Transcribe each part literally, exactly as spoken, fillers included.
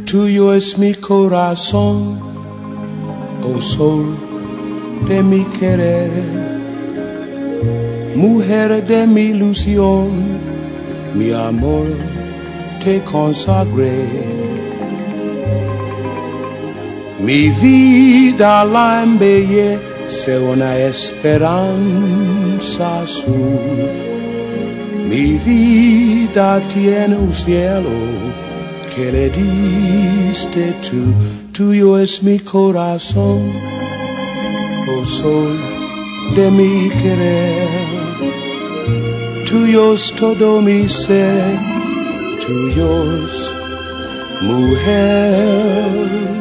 Tuyo es mi corazón, oh sol de mi querer, mujer de mi ilusión, mi amor te consagré. Mi vida la embellece una esperanza azul. Mi vida tiene un cielo que le diste tú. Tuyo es mi corazón, oh sol de mi querer. Tuyo es todo mi ser, tuyos, mujer.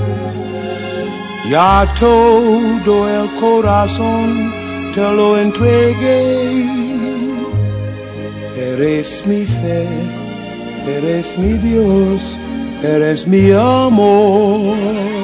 Ya todo el corazón te lo entregué. Eres mi fe, eres mi Dios, eres mi amor.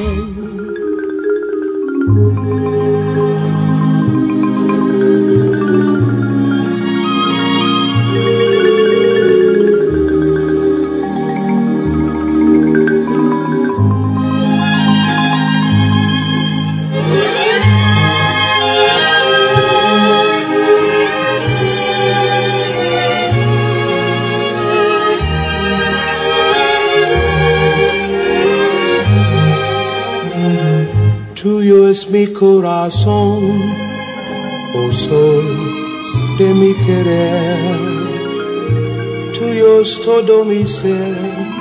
Tuyo es mi corazón, oh sol de mi querer. Tuyo es todo mi ser,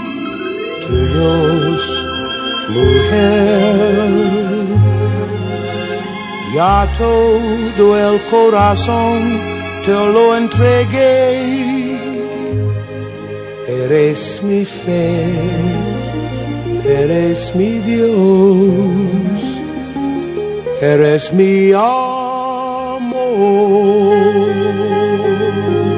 tuyos, mujer. Ya todo el corazón te lo entregué. Eres mi fe, eres mi Dios, eres mi amor.